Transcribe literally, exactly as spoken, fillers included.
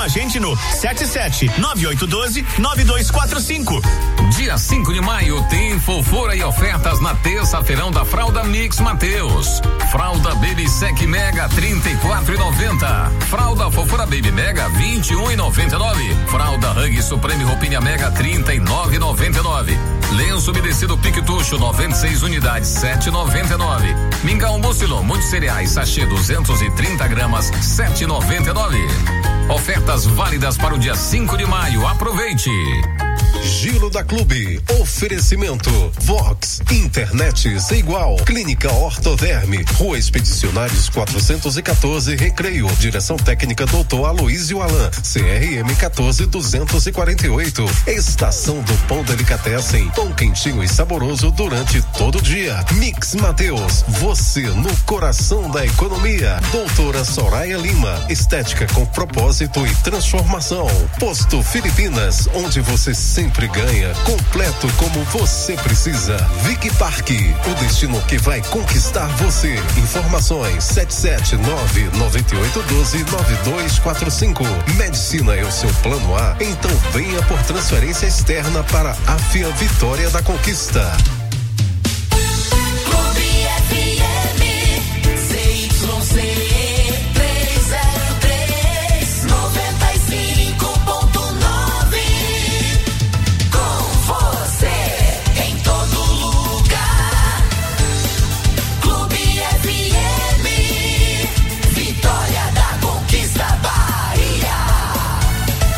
a gente no sete sete nove oito um dois nove dois quatro cinco. Dia cinco de maio tem fofura e ofertas na terça-feirão da Fralda Mix Mateus. Fralda Baby Sec Mega trinta e quatro e noventa. Fralda Fofura Baby Mega vinte e um e noventa e nove. Fralda Hug Supreme Roupinha Mega trinta e nove e noventa e nove. Lenço umedecido Piquetucho noventa e seis unidades sete e noventa e nove. Mingau Mucilon muitos cereais sachê duzentos e trinta gramas sete e noventa e nove. Ofertas válidas para o dia cinco de maio. Aproveite. Giro da Clube. Oferecimento Vox, internet sem igual. Clínica Ortoderme, Rua Expedicionários quatrocentos e quatorze, Recreio. Direção técnica doutor Aloísio Alan, C R M quatorze duzentos e quarenta e oito. Estação do Pão Delicatessen, pão quentinho e saboroso durante todo o dia. Mix Mateus, você no coração da economia. Doutora Soraya Lima, estética com propósito e transformação. Posto Filipinas, onde você sempre ganha, completo como você precisa. Vic Parque, o destino que vai conquistar você. Informações sete sete nove nove oito um dois nove dois quatro cinco. Medicina é o seu plano A? Então venha por transferência externa para a Afia Vitória da Conquista.